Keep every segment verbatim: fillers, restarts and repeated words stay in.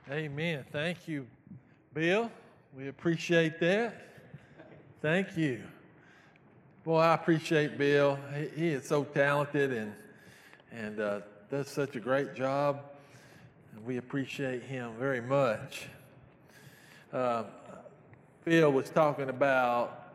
Amen. Thank you, Bill. We appreciate that. Thank you. Boy, I appreciate Bill. He, he is so talented and and uh, does such a great job. And we appreciate him very much. Uh, Bill was talking about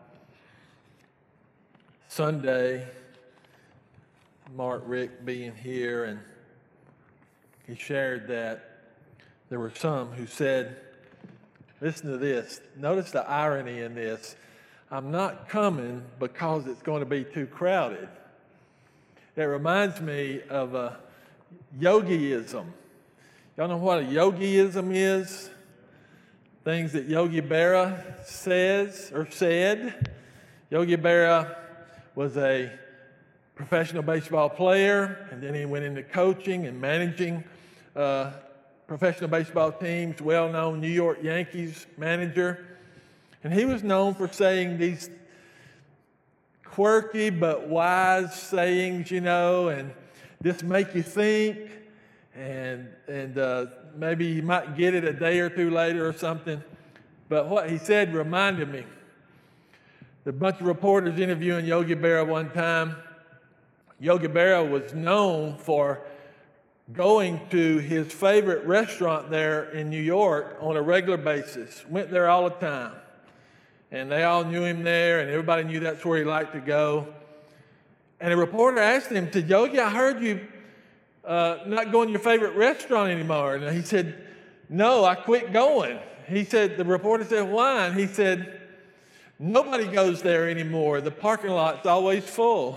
Sunday, Mark Rick being here, and he shared that there were some who said, listen to this, notice the irony in this, I'm not coming because it's going to be too crowded. It reminds me of a yogiism. Y'all know what a yogiism is? Things that Yogi Berra says or said. Yogi Berra was a professional baseball player, and then he went into coaching and managing uh, professional baseball teams, well-known New York Yankees manager. And he was known for saying these quirky but wise sayings, you know, and this make you think, and and uh, maybe you might get it a day or two later or something. But what he said reminded me. A bunch of reporters interviewing Yogi Berra one time. Yogi Berra was known for going to his favorite restaurant there in New York on a regular basis. Went there all the time. And they all knew him there, and everybody knew that's where he liked to go. And a reporter asked him, said, Yogi, I heard you uh, not going to your favorite restaurant anymore. And he said, no, I quit going. He said, the reporter said, why? And he said, nobody goes there anymore. The parking lot's always full.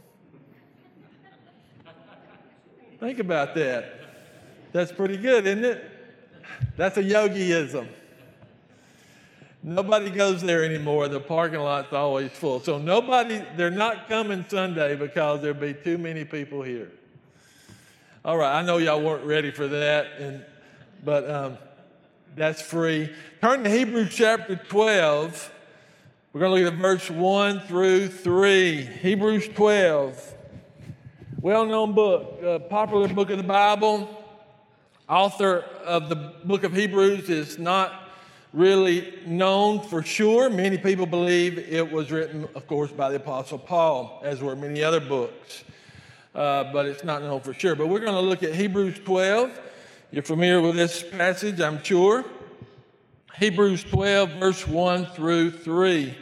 Think about that. That's pretty good, isn't it? That's a yogiism. Nobody goes there anymore. The parking lot's always full. So nobody, they're not coming Sunday because there'll be too many people here. All right, I know y'all weren't ready for that, and but um, that's free. Turn to Hebrews chapter twelve. We're going to look at verse one through three. Hebrews twelve. Well-known book, a popular book of the Bible. Author of the book of Hebrews is not really known for sure. Many people believe it was written, of course, by the Apostle Paul, as were many other books. Uh, but it's not known for sure. But we're going to look at Hebrews twelve. You're familiar with this passage, I'm sure. Hebrews twelve, verse one through three.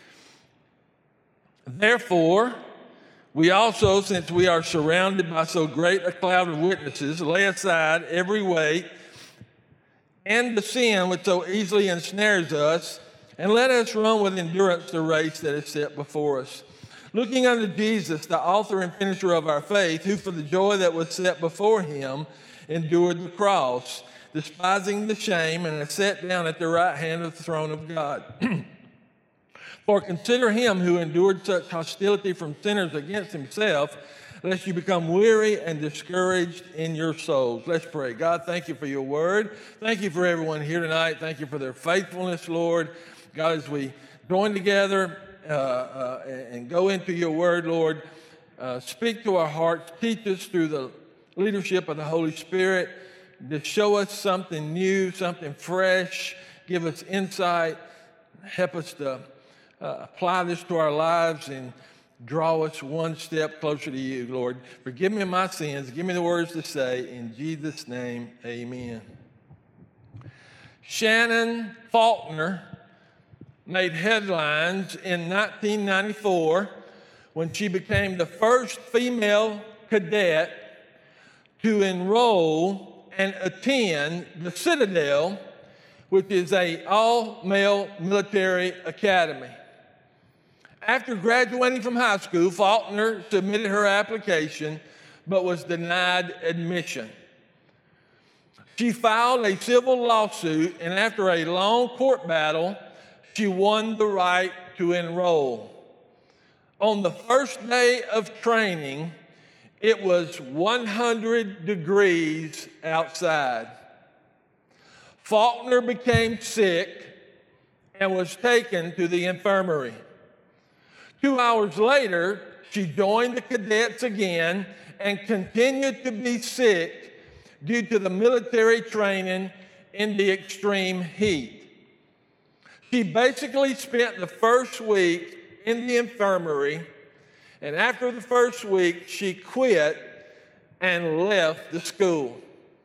Therefore, we also, since we are surrounded by so great a cloud of witnesses, lay aside every weight and the sin which so easily ensnares us, and let us run with endurance the race that is set before us. Looking unto Jesus, the author and finisher of our faith, who for the joy that was set before him endured the cross, despising the shame, and is set down at the right hand of the throne of God. For consider him who endured such hostility from sinners against himself, lest you become weary and discouraged in your souls. Let's pray. God, thank you for your word. Thank you for everyone here tonight. Thank you for their faithfulness, Lord. God, as we join together uh, uh, and go into your word, Lord, uh, speak to our hearts. Teach us through the leadership of the Holy Spirit to show us something new, something fresh. Give us insight. Help us to Uh, apply this to our lives and draw us one step closer to you, Lord. Forgive me my sins. Give me the words to say. In Jesus' name, amen. Shannon Faulkner made headlines in nineteen ninety-four when she became the first female cadet to enroll and attend the Citadel, which is an all-male military academy. After graduating from high school, Faulkner submitted her application but was denied admission. She filed a civil lawsuit, and after a long court battle, she won the right to enroll. On the first day of training, it was one hundred degrees outside. Faulkner became sick and was taken to the infirmary. Two hours later, she joined the cadets again and continued to be sick due to the military training in the extreme heat. She basically spent the first week in the infirmary, and after the first week, she quit and left the school.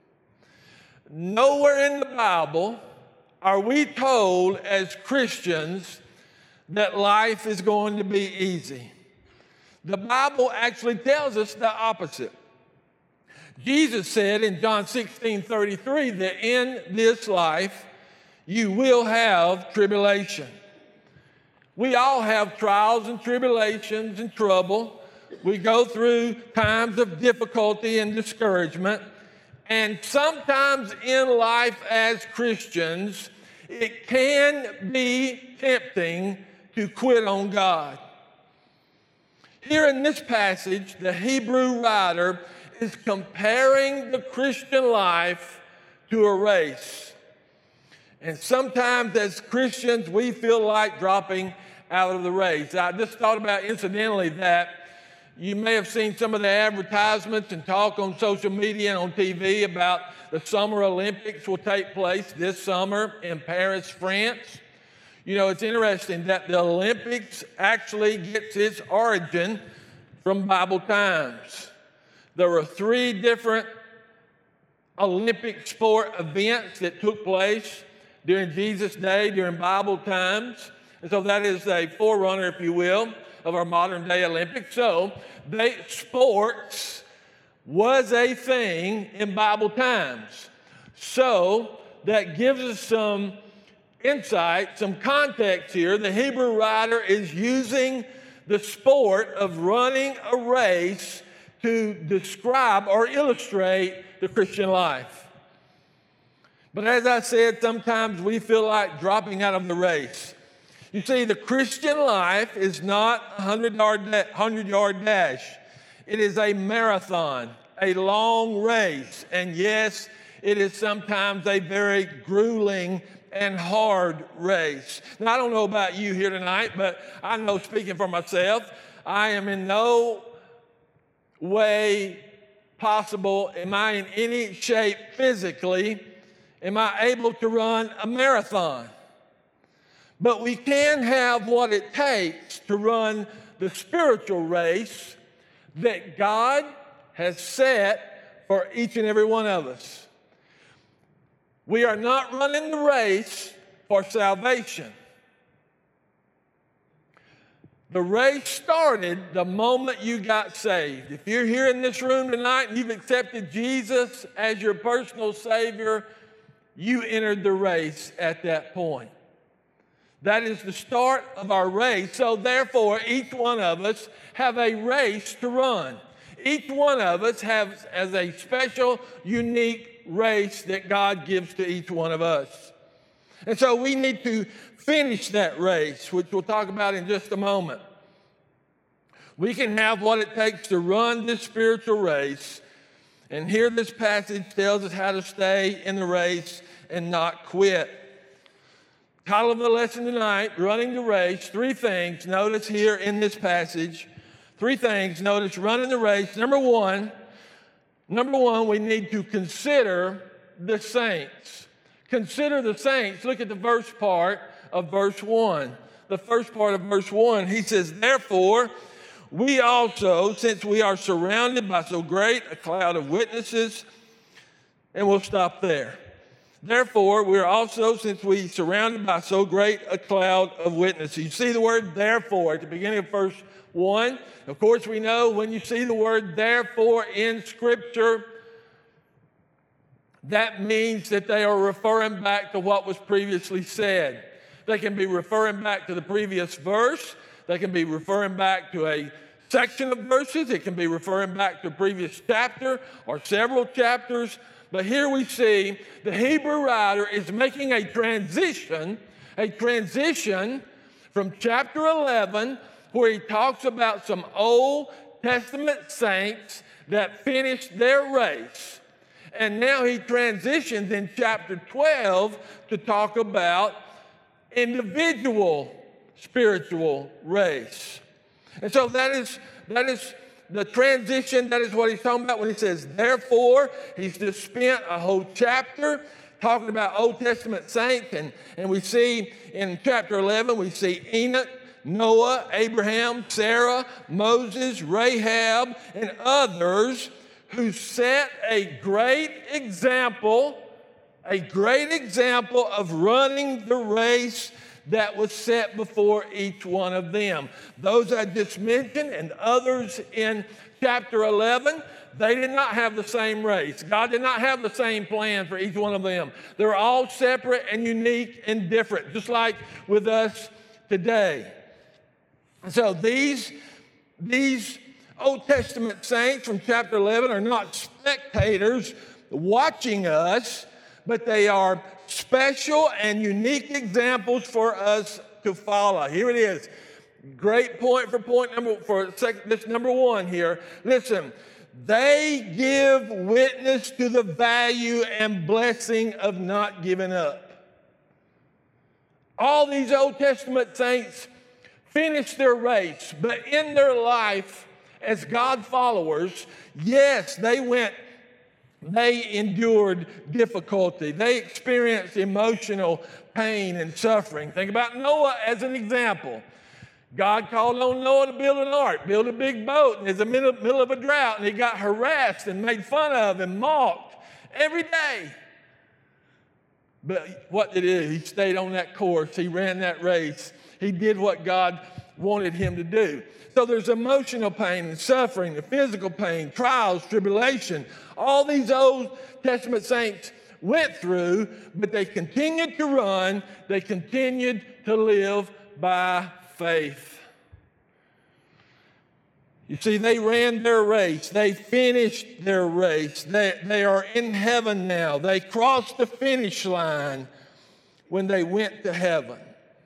Nowhere in the Bible are we told as Christians that life is going to be easy. The Bible actually tells us the opposite. Jesus said in John sixteen thirty-three that in this life you will have tribulation. We all have trials and tribulations and trouble. We go through times of difficulty and discouragement. And sometimes in life as Christians, it can be tempting to quit on God. Here in this passage, the Hebrew writer is comparing the Christian life to a race. And sometimes as Christians, we feel like dropping out of the race. I just thought about incidentally that you may have seen some of the advertisements and talk on social media and on T V about the Summer Olympics will take place this summer in Paris, France. You know, it's interesting that the Olympics actually gets its origin from Bible times. There were three different Olympic sport events that took place during Jesus' day, during Bible times. And so that is a forerunner, if you will, of our modern day Olympics. So they, sports was a thing in Bible times. So that gives us some insight, some context here. The Hebrew writer is using the sport of running a race to describe or illustrate the Christian life. But as I said, sometimes we feel like dropping out of the race. You see, the Christian life is not a hundred-yard dash. It is a marathon, a long race. And yes, it is sometimes a very grueling and hard race. Now, I don't know about you here tonight, but I know, speaking for myself, I am in no way possible, am I in any shape physically, am I able to run a marathon? But we can have what it takes to run the spiritual race that God has set for each and every one of us. We are not running the race for salvation. The race started the moment you got saved. If you're here in this room tonight and you've accepted Jesus as your personal Savior, you entered the race at that point. That is the start of our race. So therefore, each one of us have a race to run. Each one of us has, has a special, unique race that God gives to each one of us. And so we need to finish that race, which we'll talk about in just a moment. We can have what it takes to run this spiritual race. And here this passage tells us how to stay in the race and not quit. Title of the lesson tonight, Running the Race. Three things, notice here in this passage. Three things, notice running the race. Number one, number one, we need to consider the saints. Consider the saints. Look at the first part of verse one. The first part of verse one, he says, therefore, we also, since we are surrounded by so great a cloud of witnesses, and we'll stop there. Therefore, we are also, since we are surrounded by so great a cloud of witnesses. You see the word therefore at the beginning of verse one. Of course, we know when you see the word therefore in Scripture, that means that they are referring back to what was previously said. They can be referring back to the previous verse. They can be referring back to a section of verses. It can be referring back to a previous chapter or several chapters. But here we see the Hebrew writer is making a transition, a transition from chapter eleven, where he talks about some Old Testament saints that finished their race. And now he transitions in chapter twelve to talk about individual spiritual race. And so that is, that is the transition. That is what he's talking about when he says, therefore. He's just spent a whole chapter talking about Old Testament saints, and, and we see in chapter eleven, we see Enoch, Noah, Abraham, Sarah, Moses, Rahab, and others who set a great example, a great example of running the race that was set before each one of them. Those I just mentioned and others in chapter eleven, they did not have the same race. God did not have the same plan for each one of them. They're all separate and unique and different, just like with us today. So these, these Old Testament saints from chapter eleven are not spectators watching us, but they are special and unique examples for us to follow. Here it is. Great point for point number for sec, this number one here. Listen, they give witness to the value and blessing of not giving up. All these Old Testament saints finished their race, but in their life as God followers, yes, they went, they endured difficulty. They experienced emotional pain and suffering. Think about Noah as an example. God called on Noah to build an ark, build a big boat, and in the middle, middle of a drought, and he got harassed and made fun of and mocked every day. But what did he do? He stayed on that course. He ran that race. He did what God wanted him to do. So there's emotional pain and suffering, the physical pain, trials, tribulation. All these Old Testament saints went through, but they continued to run. They continued to live by faith. You see, they ran their race. They finished their race. They, they are in heaven now. They crossed the finish line when they went to heaven.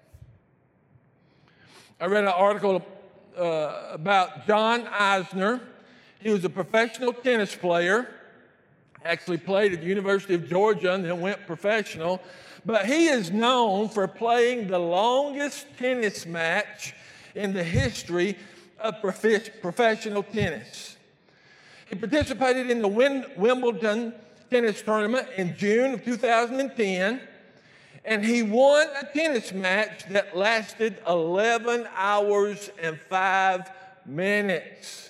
I read an article uh, about John Isner. He was a professional tennis player, actually played at the University of Georgia and then went professional. But he is known for playing the longest tennis match in the history of prof- professional tennis. He participated in the Win- Wimbledon tennis tournament in June of two thousand ten, and he won a tennis match that lasted eleven hours and five minutes.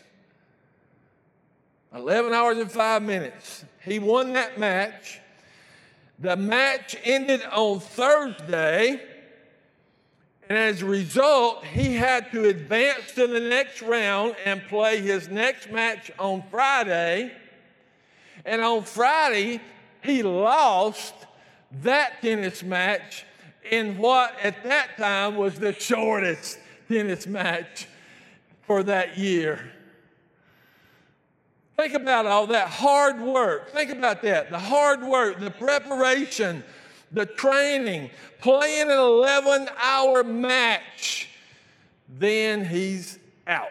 eleven hours and five minutes. He won that match. The match ended on Thursday, and as a result, he had to advance to the next round and play his next match on Friday. And on Friday, he lost that tennis match in what at that time was the shortest tennis match for that year. Think about all that hard work. Think about that. The hard work, the preparation, the training, playing an eleven-hour match. Then he's out.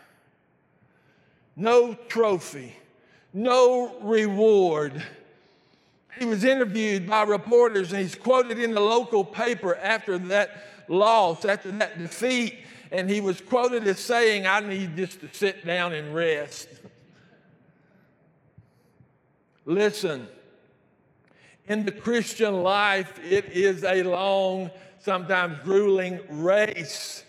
No trophy, no reward. He was interviewed by reporters, and he's quoted in the local paper after that loss, after that defeat, and he was quoted as saying, "I need just to sit down and rest." Listen, in the Christian life, it is a long, sometimes grueling race.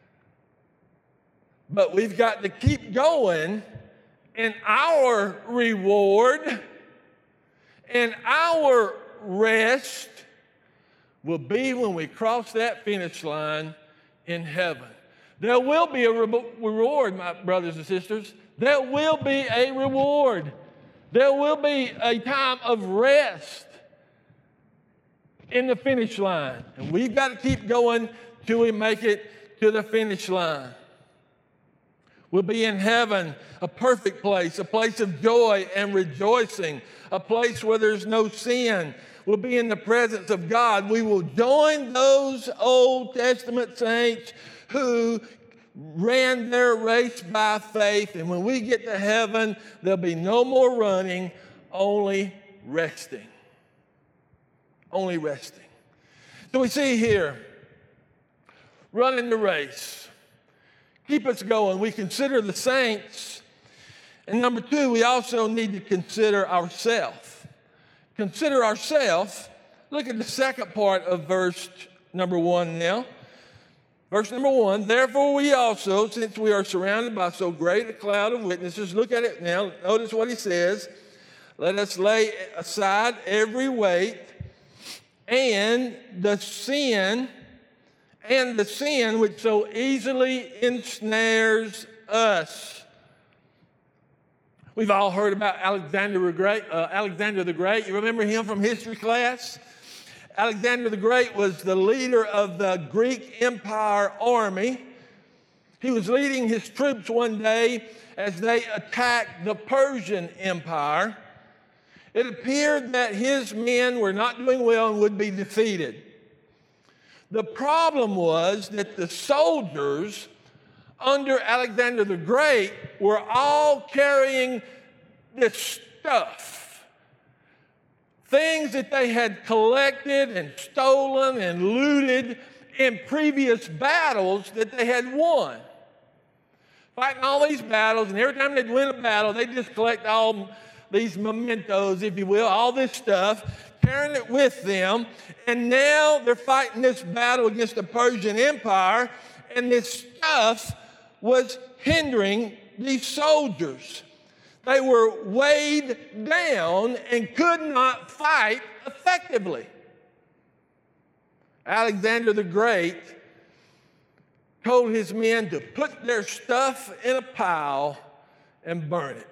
But we've got to keep going, and our reward and our rest will be when we cross that finish line in heaven. There will be a re- reward, my brothers and sisters. There will be a reward. There will be a time of rest in the finish line. And we've got to keep going till we make it to the finish line. We'll be in heaven, a perfect place, a place of joy and rejoicing, a place where there's no sin. We'll be in the presence of God. We will join those Old Testament saints who ran their race by faith, and when we get to heaven, there'll be no more running, only resting. Only resting. So we see here, running the race. Keep us going. We consider the saints. And number two, we also need to consider ourselves. consider ourselves, look at the second part of verse number one now. Verse number one, therefore we also, since we are surrounded by so great a cloud of witnesses, look at it now, notice what he says, let us lay aside every weight and the sin, and the sin which so easily ensnares us. We've all heard about Alexander the Great. Uh, Alexander the Great. You remember him from history class? Alexander the Great was the leader of the Greek Empire army. He was leading his troops one day as they attacked the Persian Empire. It appeared that his men were not doing well and would be defeated. The problem was that the soldiers under Alexander the Great were all carrying this stuff, things that they had collected and stolen and looted in previous battles that they had won. Fighting all these battles, and every time they'd win a battle, they'd just collect all these mementos, if you will, all this stuff, carrying it with them, and now they're fighting this battle against the Persian Empire, and this stuff was hindering these soldiers. They were weighed down and could not fight effectively. Alexander the Great told his men to put their stuff in a pile and burn it.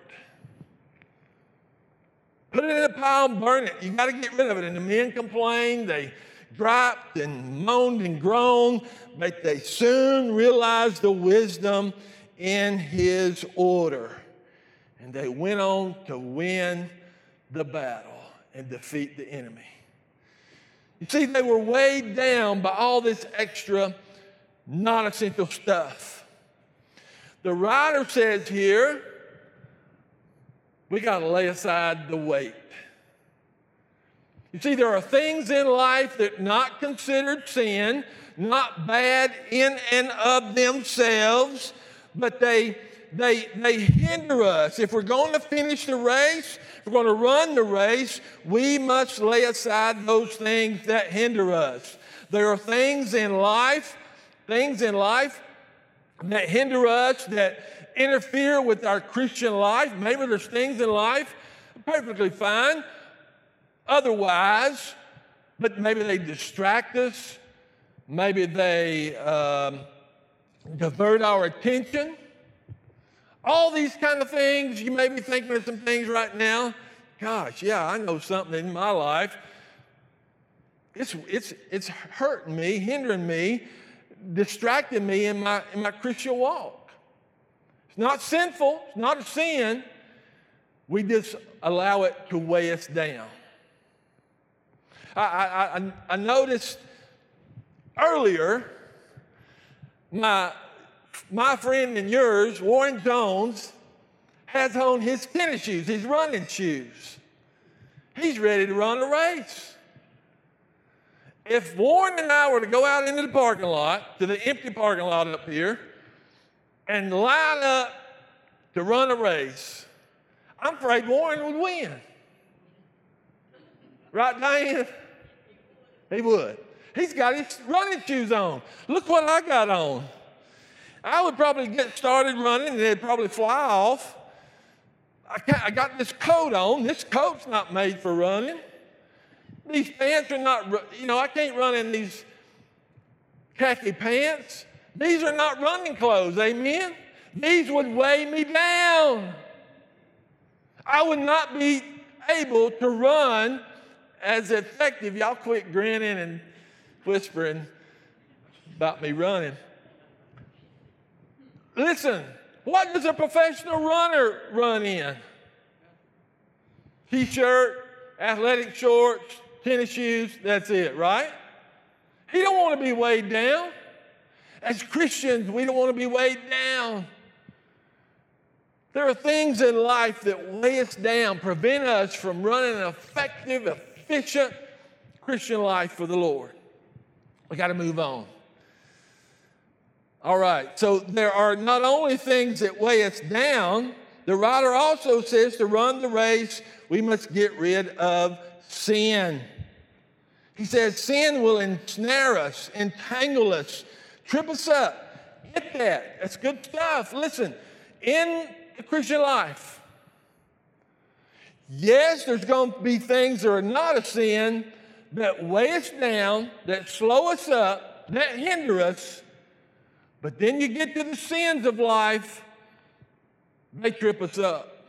Put it in a pile and burn it. You got to get rid of it. And the men complained. They griped and moaned and groaned, but they soon realized the wisdom in his order. And they went on to win the battle and defeat the enemy. You see, they were weighed down by all this extra non-essential stuff. The writer says here, we got to lay aside the weight. You see, there are things in life that are not considered sin, not bad in and of themselves, but they, they, they hinder us. If we're going to finish the race, if we're going to run the race, we must lay aside those things that hinder us. There are things in life, things in life that hinder us, that interfere with our Christian life. Maybe there's things in life perfectly fine otherwise, but maybe they distract us. Maybe they um, divert our attention. All these kind of things. You may be thinking of some things right now. Gosh, yeah, I know something in my life. It's, it's, it's hurting me, hindering me, distracting me in my, in my Christian walk. It's not sinful. It's not a sin. We just allow it to weigh us down. I, I, I noticed earlier, my, my friend and yours, Warren Jones, has on his tennis shoes, his running shoes. He's ready to run a race. If Warren and I were to go out into the parking lot, to the empty parking lot up here, and line up to run a race, I'm afraid Warren would win. Right, Diane? He would. He's got his running shoes on. Look what I got on. I would probably get started running and it'd probably fly off. I, can't, I got this coat on. This coat's not made for running. These pants are not, you know, I can't run in these khaki pants. These are not running clothes, amen? These would weigh me down. I would not be able to run as effective. Y'all quit grinning and whispering about me running. Listen, what does a professional runner run in? T-shirt, athletic shorts, tennis shoes, that's it, right? He don't want to be weighed down. As Christians, we don't want to be weighed down. There are things in life that weigh us down, prevent us from running an effective, efficient Christian life for the Lord. We got to move on. All right, so there are not only things that weigh us down, The writer also says to run the race, we must get rid of sin. He says sin will ensnare us, entangle us, trip us up. Get that. That's good stuff. Listen, in the Christian life, yes, there's going to be things that are not a sin that weigh us down, that slow us up, that hinder us. But then you get to the sins of life, they trip us up.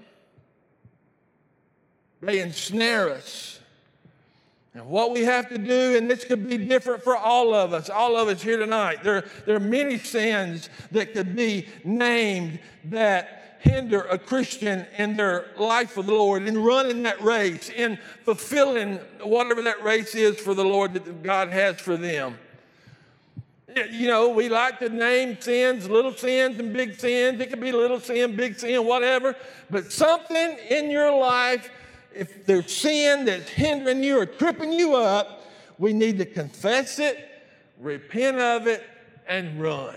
They ensnare us. And what we have to do, and this could be different for all of us, all of us here tonight, there, there are many sins that could be named that hinder a Christian in their life for the Lord, in running that race, in fulfilling whatever that race is for the Lord that God has for them. You know, we like to name sins, little sins and big sins. It could be little sin, big sin, whatever. But something in your life, if there's sin that's hindering you or tripping you up, we need to confess it, repent of it, and run.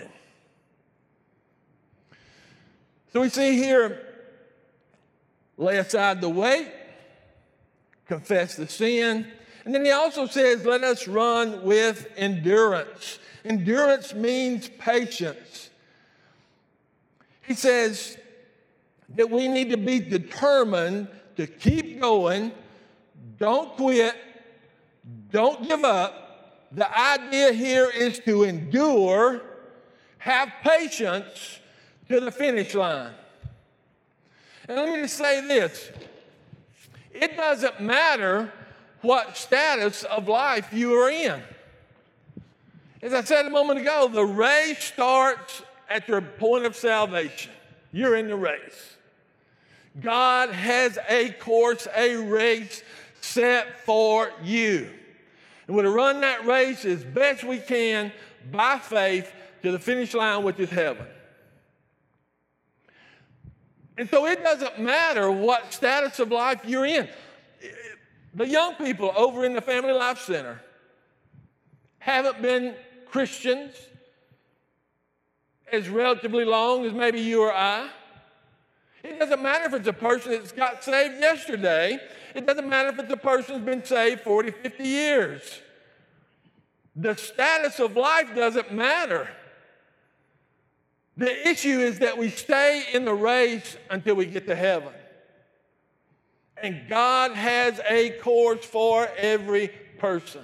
So we see here, lay aside the weight, confess the sin. And then he also says, let us run with endurance. Endurance means patience. He says that we need to be determined to keep going, don't quit, don't give up. The idea here is to endure, have patience to the finish line. And let me just say this. It doesn't matter what status of life you are in. As I said a moment ago, the race starts at your point of salvation. You're in the race. God has a course, a race set for you. And we're to run that race as best we can by faith to the finish line, which is heaven. And so it doesn't matter what status of life you're in. The young people over in the Family Life Center haven't been Christians as relatively long as maybe you or I. It doesn't matter if it's a person that's got saved yesterday. It doesn't matter if it's a person who's been saved forty, fifty years. The status of life doesn't matter. The issue is that we stay in the race until we get to heaven. And God has a course for every person.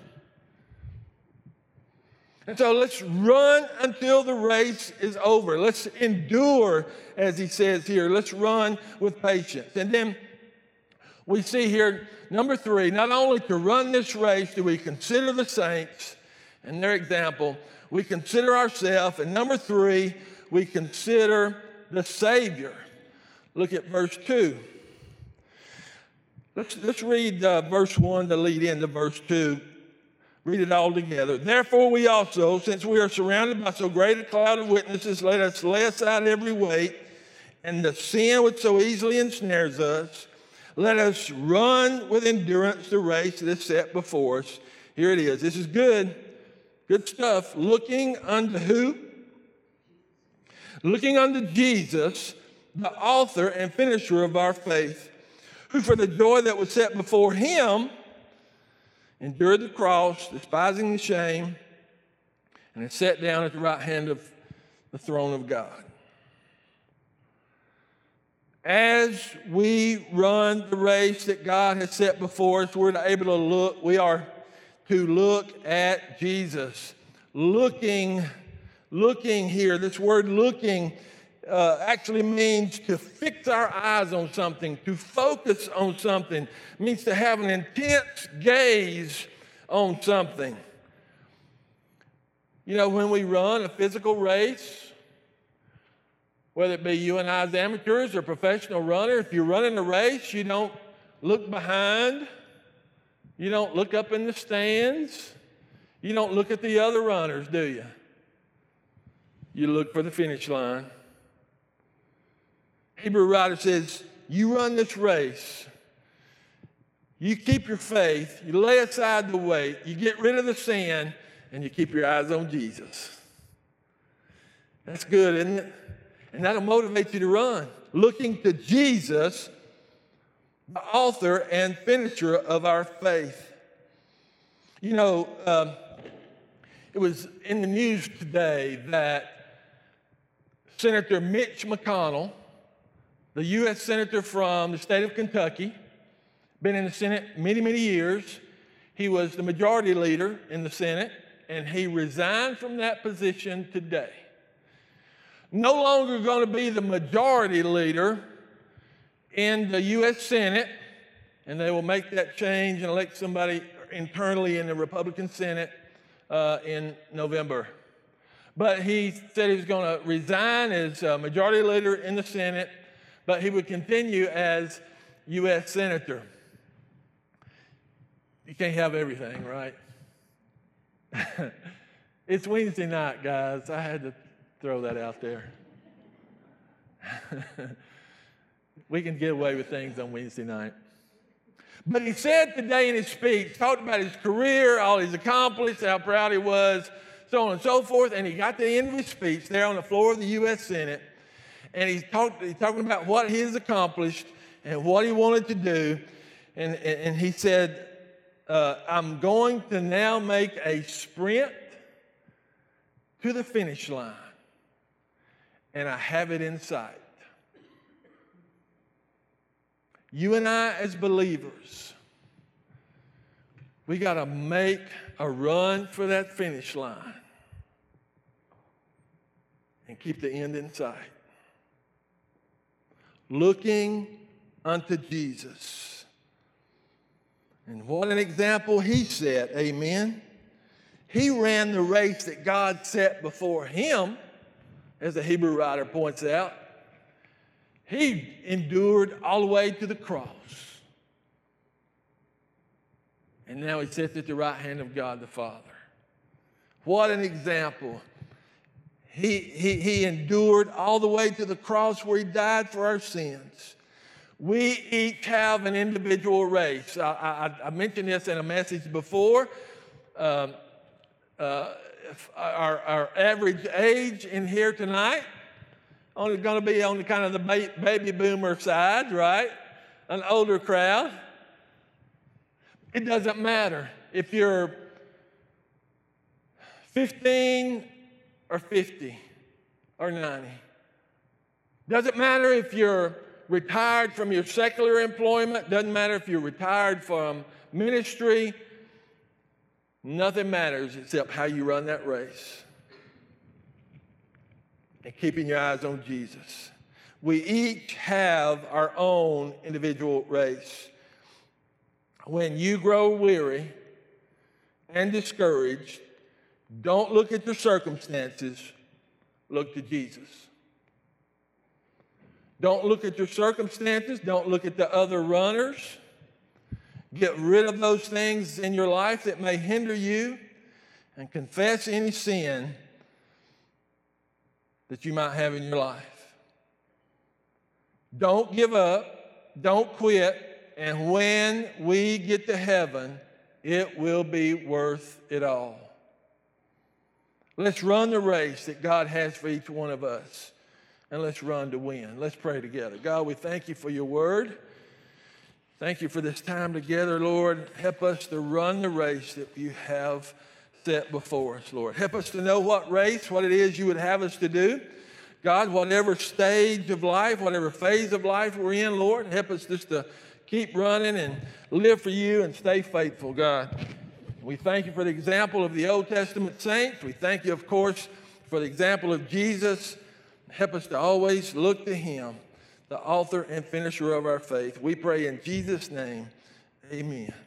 And so let's run until the race is over. Let's endure, as he says here. Let's run with patience. And then we see here, number three, not only to run this race do we consider the saints and their example, we consider ourselves. And number three, we consider the Savior. Look at verse two. Let's, let's read uh, verse one to lead into verse two. Read it all together. Therefore we also, since we are surrounded by so great a cloud of witnesses, let us lay aside every weight and the sin which so easily ensnares us. Let us run with endurance the race that is set before us. Here it is. This is good. Good stuff. Looking unto who? Looking unto Jesus, the author and finisher of our faith, who for the joy that was set before him endured the cross, despising the shame, and is set down at the right hand of the throne of God. As we run the race that God has set before us, we're able to look, we are to look at Jesus. Looking, looking here, this word looking Uh, actually means to fix our eyes on something, to focus on something. It means to have an intense gaze on something. You know, when we run a physical race, whether it be you and I as amateurs or professional runners, if you're running a race, you don't look behind. You don't look up in the stands. You don't look at the other runners, do you? You look for the finish line. Hebrew writer says, you run this race, you keep your faith, you lay aside the weight, you get rid of the sin, and you keep your eyes on Jesus. That's good, isn't it? And that'll motivate you to run. looking to Jesus, the author and finisher of our faith. You know, um, it was in the news today that Senator Mitch McConnell, the U S Senator from the state of Kentucky, been in the Senate many, many years. He was the majority leader in the Senate, and he resigned from that position today. No longer going to be the majority leader in the U S Senate, and they will make that change and elect somebody internally in the Republican Senate uh, in November. But he said he was going to resign as uh, majority leader in the Senate, but he would continue as U S Senator. You can't have everything, right? It's Wednesday night, guys. I had to throw that out there. We can get away with things on Wednesday night. But he said today in his speech, talked about his career, all he's accomplished, how proud he was, so on and so forth. And he got to the end of his speech there on the floor of the U S Senate, and he's, talk, he's talking about what he has accomplished and what he wanted to do. And, and, and he said, uh, I'm going to now make a sprint to the finish line, and I have it in sight. You and I as believers, we got to make a run for that finish line and keep the end in sight. Looking unto Jesus. And what an example he set, amen. He ran the race that God set before him, as the Hebrew writer points out. He endured all the way to the cross. And now he sits at the right hand of God the Father. What an example. He, he, he endured all the way to the cross where he died for our sins. We each have an individual race. I, I, I mentioned this in a message before. Um, uh, our, our average age in here tonight only going to be on the kind of the ba- baby boomer side, right? An older crowd. It doesn't matter if you're fifteen or fifty or ninety. Doesn't matter if you're retired from your secular employment. Doesn't matter if you're retired from ministry. Nothing matters except how you run that race. And keeping your eyes on Jesus. We each have our own individual race. When you grow weary and discouraged, don't look at your circumstances, look to Jesus. Don't look at your circumstances, don't look at the other runners. Get rid of those things in your life that may hinder you and confess any sin that you might have in your life. Don't give up, don't quit, and when we get to heaven, it will be worth it all. Let's run the race that God has for each one of us, and let's run to win. Let's pray together. God, we thank you for your word. Thank you for this time together, Lord. Help us to run the race that you have set before us, Lord. Help us to know what race, what it is you would have us to do. God, whatever stage of life, whatever phase of life we're in, Lord, help us just to keep running and live for you and stay faithful, God. We thank you for the example of the Old Testament saints. We thank you, of course, for the example of Jesus. Help us to always look to him, the author and finisher of our faith. We pray in Jesus' name, amen.